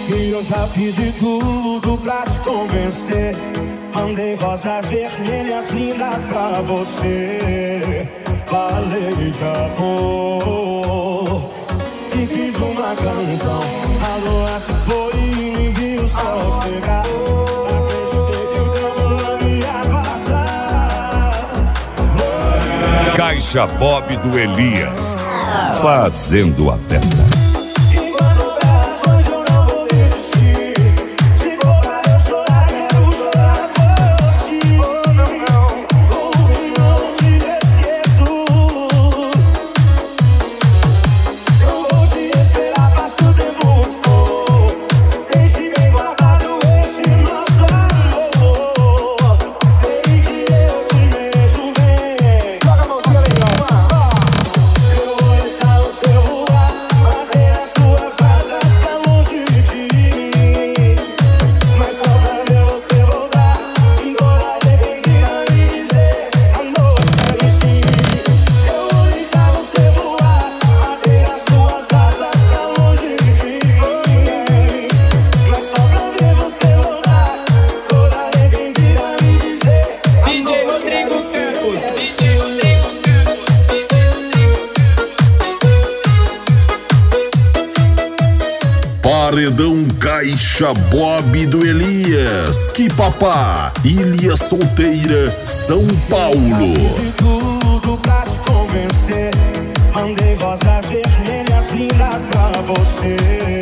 E eu já fiz de tudo pra te convencer. Mandei rosas vermelhas lindas pra você. Falei de amor e fiz uma canção. A lua se foi e me viu o sol chegar. Acreditei que o tempo não ia passar. Caixa Bob do Elias, fazendo a festa. Paredão Caixa Bob do Elias. Que papá, Ilha Solteira, São Paulo. Eu fiz de tudo pra te convencer. Mandei rosas vermelhas lindas pra você.